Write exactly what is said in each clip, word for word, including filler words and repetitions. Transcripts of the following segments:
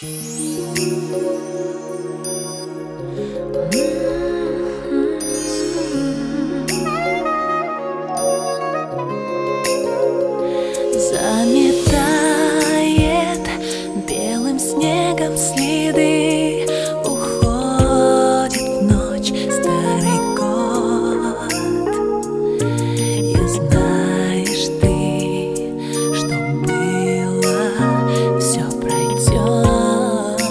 Заметает белым снегом следы, уходит в ночь старый год. И знаешь ты, что было, все пройдет.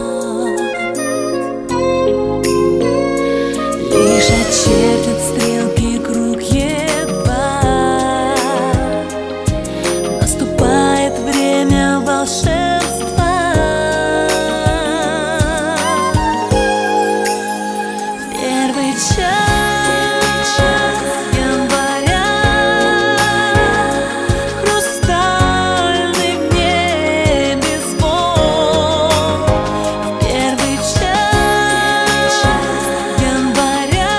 Лишь очертит стрелки круг едва, наступает время волшебства. Первый час января, хрустальный в небе звон. Первый час января,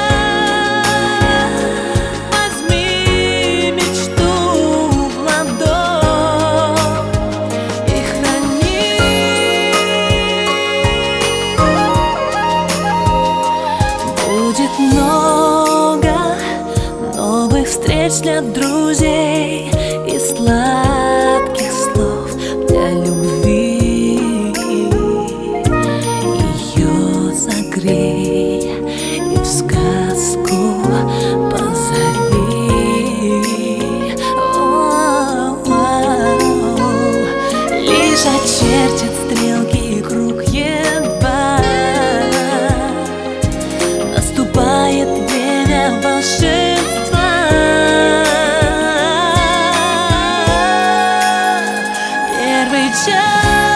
возьми мечту в ладонь и храни. Будет много новых встреч для друзей и сладких слов для любви. Ее согрей и в сказку позови. О-о-о. Лишь очертит стрелки круг едва, наступает время волшебства. Первый час